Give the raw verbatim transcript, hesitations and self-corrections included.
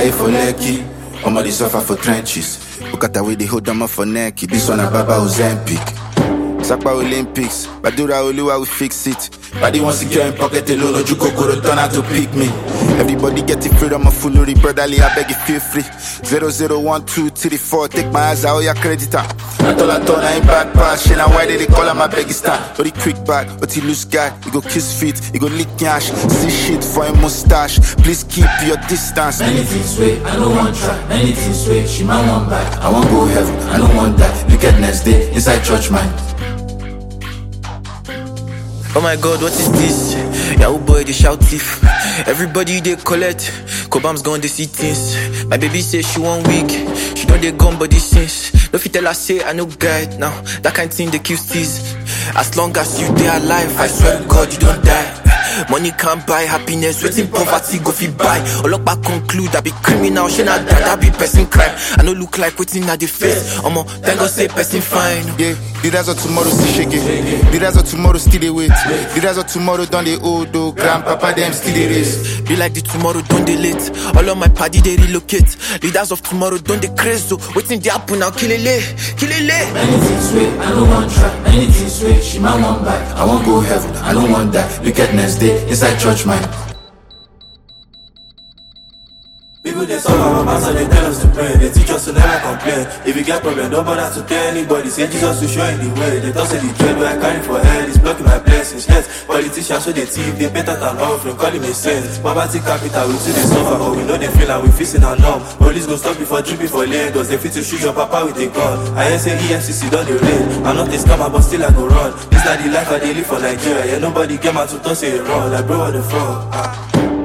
Jai for Lekki, Omo dey suffer for trenches. Look at the way they hold them up for neck. This one a Baba Ozempic. Sakpa Olympics, Badura Oluwa will fix it. Body wants secure in pocket alone, no Jukokoro turn out to pick me. Everybody get it freedom of foolery, brotherly, I beg you feel free. Zero zero one two three four, take my eyes out your creditor. I told I told I ain't back pass, shit, and why did they call him my Beggistan? But he quick back, but he loose guy, he go kiss feet, he go lick cash, see shit for a mustache. Please keep your distance. Many things wait, I don't want try. Many things wait, she might want back. I won't go heaven, I don't want that. Look at next day, inside church mind. Oh my God, what is this? Yahoo boy, they shout thief. Everybody they collect. Cobam's gone, they see things. My baby say she one week. She don't they gone body since. No fit tell her say I no guide now. That kind of thing they kill steez. As long as you they alive, I swear to God you don't die. Money can't buy happiness, waiting poverty go fi buy. Olokpa conclude I be criminal, she not that I be person crime. I no look like waiting at the face. Omo, thank God say person fine. Yeah, the rise of tomorrow still shaking. The rise of tomorrow still they wait. The rise of tomorrow done the old though. Grandpapa them still they race. Be like the tomorrow don't they late. All of my party they relocate. Leaders of tomorrow don't they crazy. So waiting the happen now, kill it late, kill it late. Many things wait, I don't want try. Many things wait, she might want back. I won't go heaven, I don't want that. Look at next day, inside church mind. People they solve our problems and they tell us to pray. They teach us to never complain. If you get problem, don't bother to tell anybody. Say Jesus will show you the way. They don't say the dread where I carry for head is blocking my blessings. Yes, politicians show they thief. They better than offering, calling me saints. Poverty capital, we see they suffer, but we know they feel and we facing our numb. Police go stop before dripping for Lagos. They fit to shoot your papa with a gun. I hear say E F C C done the rain. I'm not a scammer, but still I go run. This not the life I they live for Nigeria. Yeah, nobody came out to talk say it wrong. Like bro, what the fuck? Ah.